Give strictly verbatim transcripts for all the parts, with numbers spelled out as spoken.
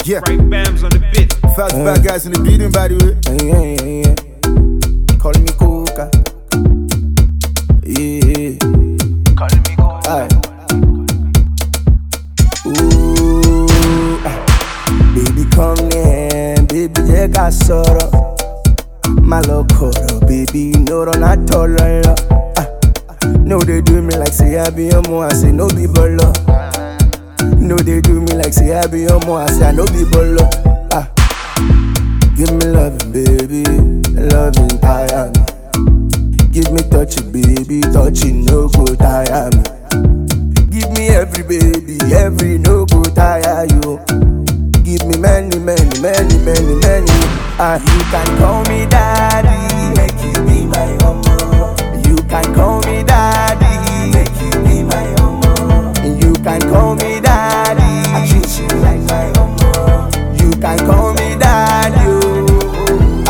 Yeah. Right bams on the bit. Fast uh, bad guys in the building, by the way. Yeah, yeah, yeah. Call me Coca. Yeah. Call me Coca. Aye. Ooh, baby, come here, baby, je got sorrow. My love coro, baby, no run at all. No, they do me like say I be your mo, I say no be bolo. No, they do me like say I be your mo, I say I no be bolo. Ah. Give me loving, baby, loving tire me. Give me touching, baby, touching no go tire me. Give me every baby, every no go tire you. Give me many, many, many, many, many. Ah, you can call me daddy, make you be my homo. You can call me daddy, make you be my homo. You can call me daddy, I treat you like my homo. You can call me daddy, oh.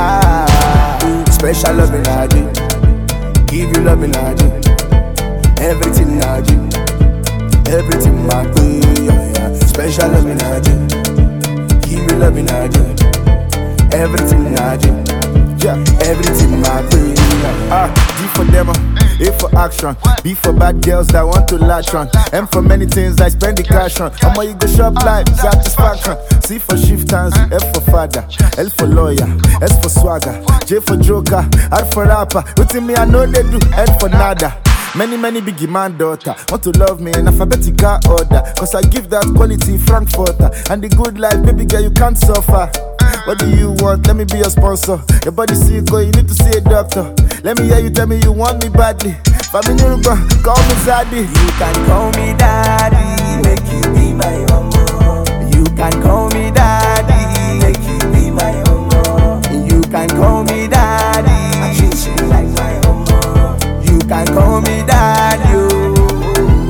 Ah, special loving I do, give you loving I do, everything I do, everything my way, yeah, yeah. Special loving I do, give you loving I do, everything I do, yeah, everything my way. Ah, D for demo, A for action, B for bad girls that want to latch on, M for many things I spend the cash on. How you go shop life, satisfaction. C for shift hands, F for father, L for lawyer, S for swagger, J for joker, R for rapper. What's in me I know they do, N for nada. Many, many biggie man daughter want to love me in alphabetical order, cause I give that quality Frankfurter. And the good life, baby girl, you can't suffer. What do you want? Let me be your sponsor. Your body sick, oh, you need to see a doctor. Let me hear you tell me you want me badly. Family, call me Zaddy. You can call me daddy, make you be my homo. You can call me daddy, make you be my homo. You can call me daddy, I treat you like my homo. You can call me daddy, oh.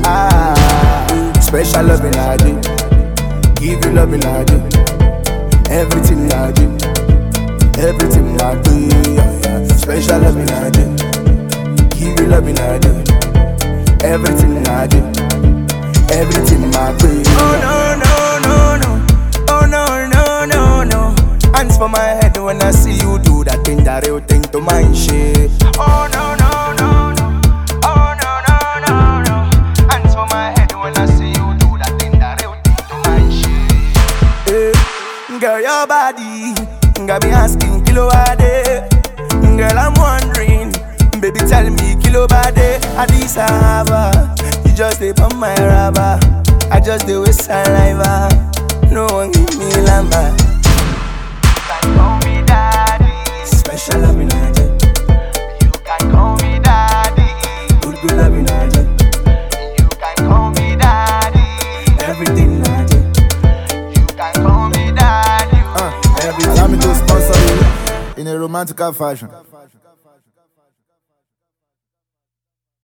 Ah, special loving I do, give you loving I do, everything I do, everything I do, yeah, yeah. Special loving I do, give you loving I do, everything I do, everything my way. Oh no no no no, oh no no no no. Hands for my head when I see you do that thing, that real thing to my shit. Oh no no no no, oh no no no no. Hands for my head when I see you do that thing, that real thing to my shit. Hey, girl, your body got me asking kilo a day. Girl, I'm wondering, baby, tell me kilo a day. Addis Ababa, you just dip on my rubber. I just do with saliva. No one give me lamba. You can call me daddy, special loving I do. You can call me daddy, good good loving I do. You can call me daddy, everything I do. You can call me daddy, uh, everything. Allow me to sponsor you in a romantic fashion.